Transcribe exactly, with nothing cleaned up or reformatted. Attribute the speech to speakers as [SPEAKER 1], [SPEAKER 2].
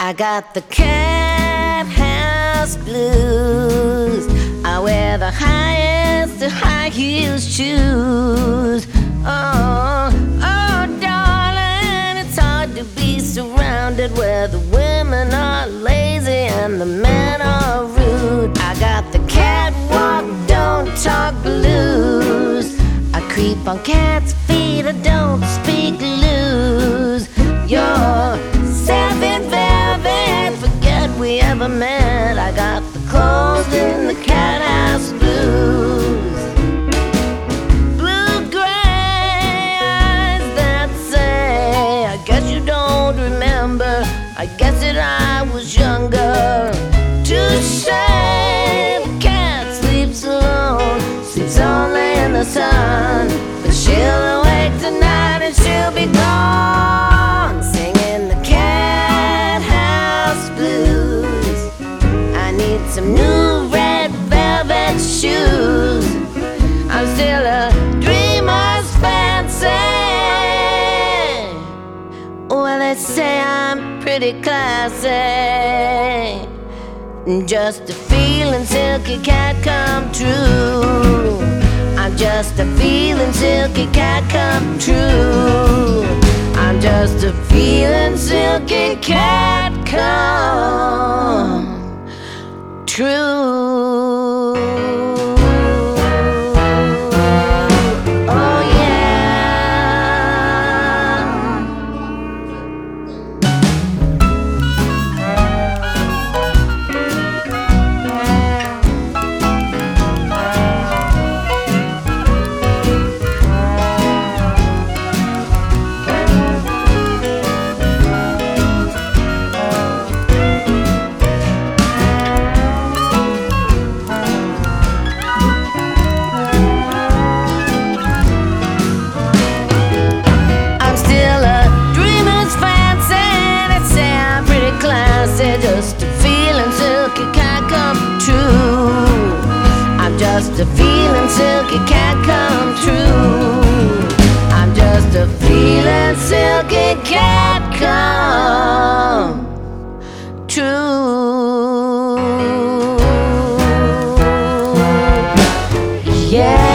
[SPEAKER 1] I got the cat house blues. I wear the highest of high heels shoes. Oh, oh, darling, it's hard to be surrounded where the women are lazy and the men are rude. I got the catwalk, don't talk blues. I creep on cats' feet, I don't speak loose. You're seven velvet, forget we ever met. I got the clothes in the cat house blues. Blue-gray eyes that say, I guess you don't remember, I guess that I was younger. Touche, the cat sleeps alone, sleeps only in the sun, but she'll awake tonight and she'll be gone, singing the cat house blues. I need some new red velvet shoes. I'm still a dreamer's fancy. Well, they say I'm pretty classy, just a feeling silky cat come true. I'm just a feeling silky cat come true. I'm just a feeling silky cat come true. Oh yeah. Just a feeling silky cat come true. I'm just a feeling silky cat come true. I'm just a feeling silky cat come true. Yeah.